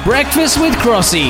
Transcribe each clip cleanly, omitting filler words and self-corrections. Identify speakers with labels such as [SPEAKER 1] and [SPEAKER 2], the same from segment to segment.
[SPEAKER 1] Breakfast with Crossy.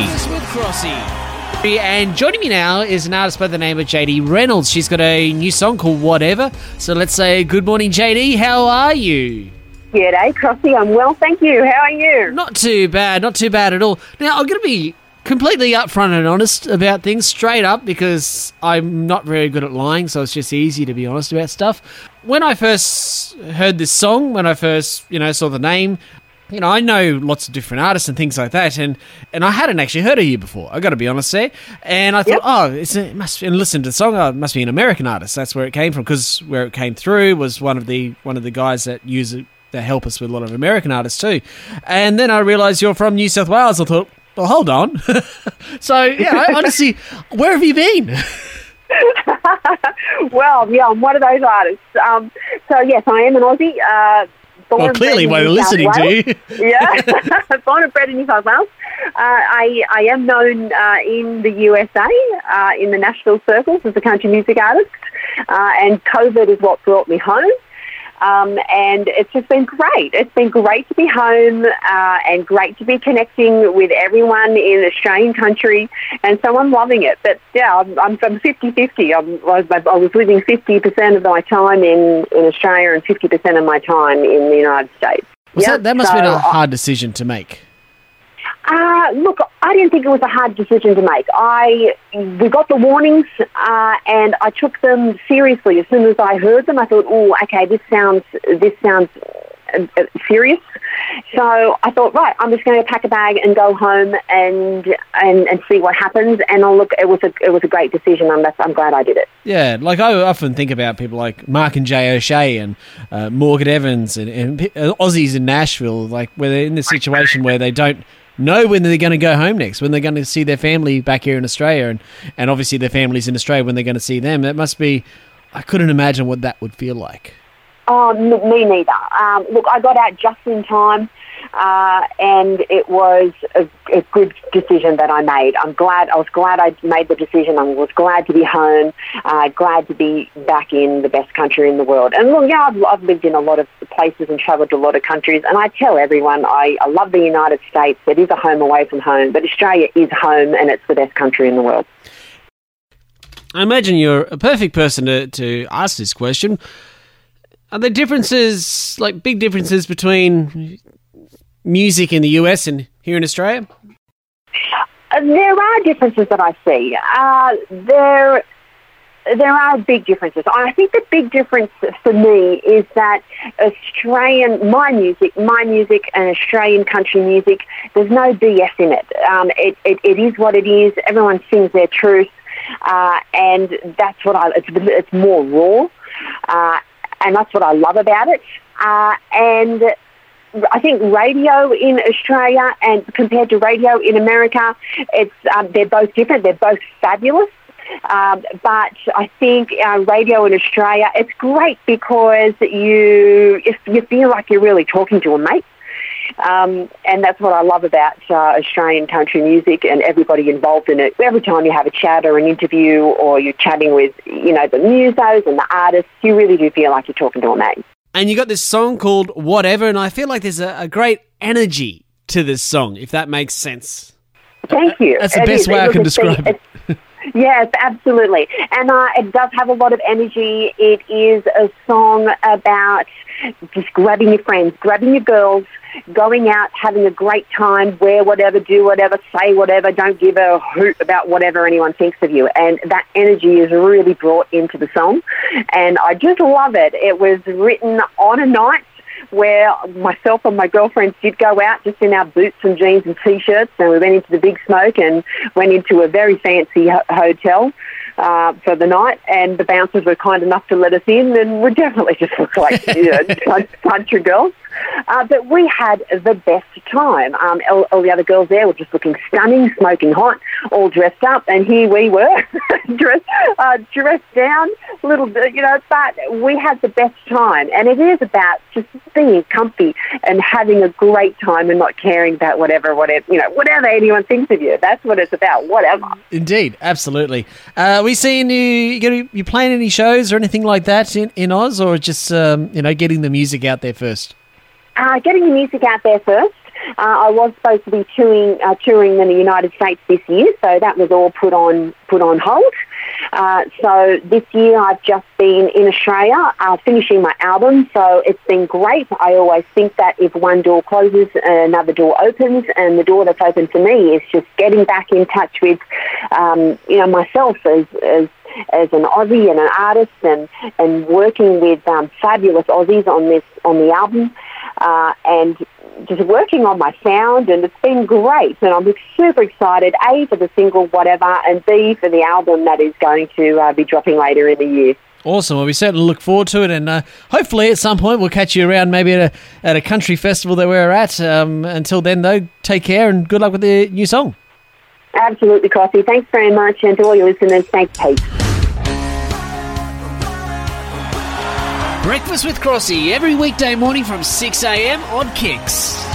[SPEAKER 1] And joining me now is an artist by the name of JD Reynolds. She's got a new song called Whatever. So let's say good morning, JD. How are you?
[SPEAKER 2] G'day, Crossy. I'm well, thank you. How are you?
[SPEAKER 1] Not too bad at all. Now, I'm going to be completely upfront and honest about things, straight up, because I'm not very good at lying, so it's just easy to be honest about stuff. When I first heard this song, when I first, saw the name, I know lots of different artists and things like that, and I hadn't actually heard of you before, I got to be honest there. And I thought, it must, and listened to the song, it must be an American artist. That's where it came from, because where it came through was one of the guys that use it, that help us with a lot of American artists too. And then I realised you're from New South Wales. I thought, well, hold on. So, honestly, where have you been?
[SPEAKER 2] Well, yeah, I'm one of those artists. So, yes, I am an Aussie.
[SPEAKER 1] Clearly, we're listening to you.
[SPEAKER 2] Yeah, born and bred in New South Wales. I am known in the USA, in the Nashville circles as a country music artist. And COVID is what brought me home. And it's just been great. It's been great to be home and great to be connecting with everyone in Australian country, and so I'm loving it. But yeah, I'm 50-50. I was living 50% of my time in Australia and 50% of my time in the United States.
[SPEAKER 1] That must have been a hard decision to make.
[SPEAKER 2] Look, I didn't think it was a hard decision to make. We got the warnings, and I took them seriously. As soon as I heard them, I thought, "Oh, okay, this sounds serious." So I thought, right, I'm just going to pack a bag and go home and see what happens. And it was a great decision. I'm glad I did it.
[SPEAKER 1] Yeah, like I often think about people like Mark and Jay O'Shea and Morgan Evans and Aussies in Nashville, like where they're in this situation where they don't know when they're going to go home next, when they're going to see their family back here in Australia, and obviously their families in Australia when they're going to see them. It must be, I couldn't imagine what that would feel like.
[SPEAKER 2] Oh, me neither. Look, I got out just in time, and it was a good decision that I made. I was glad I made the decision. I was glad to be home, glad to be back in the best country in the world. And look, yeah, I've lived in a lot of places and travelled to a lot of countries, and I tell everyone I love the United States. It is a home away from home, but Australia is home, and it's the best country in the world.
[SPEAKER 1] I imagine you're a perfect person to ask this question. Are there differences, like big differences between music in the US and here in Australia?
[SPEAKER 2] There are differences that I see. There are big differences. I think the big difference for me is that my music and Australian country music, there's no BS in it. It is what it is. Everyone sings their truth, and that's what it's more raw. And that's what I love about it. And I think radio in Australia and compared to radio in America, they're both different. They're both fabulous. But I think radio in Australia, it's great because you feel like you're really talking to a mate. And that's what I love about Australian country music and everybody involved in it. Every time you have a chat or an interview or you're chatting with, the musos and the artists, you really do feel like you're talking to a mate.
[SPEAKER 1] And you got this song called Whatever, and I feel like there's a great energy to this song, if that makes sense.
[SPEAKER 2] Thank you.
[SPEAKER 1] That's the best way I can describe it.
[SPEAKER 2] Yes, absolutely. And it does have a lot of energy. It is a song about just grabbing your friends, grabbing your girls, going out, having a great time, wear whatever, do whatever, say whatever, don't give a hoot about whatever anyone thinks of you. And that energy is really brought into the song. And I just love it. It was written on a night where myself and my girlfriends did go out just in our boots and jeans and T-shirts, and we went into the Big Smoke and went into a very fancy hotel for the night, and the bouncers were kind enough to let us in, and we definitely just looked like country girls. But we had the best time. All the other girls there were just looking stunning, smoking hot, all dressed up, and here we were, dressed down, little bit, but we had the best time. And it is about just being comfy and having a great time and not caring about whatever anyone thinks of you. That's what it's about, whatever.
[SPEAKER 1] Indeed, absolutely. We seeing you playing any shows or anything like that in Oz, or just getting the music out there first?
[SPEAKER 2] Getting the music out there first. I was supposed to be touring in the United States this year, so that was all put on hold. So this year I've just been in Australia finishing my album, so it's been great. I always think that if one door closes, another door opens, and the door that's open for me is just getting back in touch with, myself as an Aussie and an artist, and working with fabulous Aussies on the album, and just working on my sound, and it's been great. And I'm super excited, A, for the single Whatever, and B, for the album that is going to be dropping later in the year.
[SPEAKER 1] Awesome. Well, we certainly look forward to it, and hopefully at some point we'll catch you around maybe at a country festival that we're at. Until then, though, take care and good luck with the new song.
[SPEAKER 2] Absolutely, Crossy. Thanks very much, and to all your listeners, thanks, Pete.
[SPEAKER 1] Breakfast with Crossy every weekday morning from 6 a.m. on Kicks.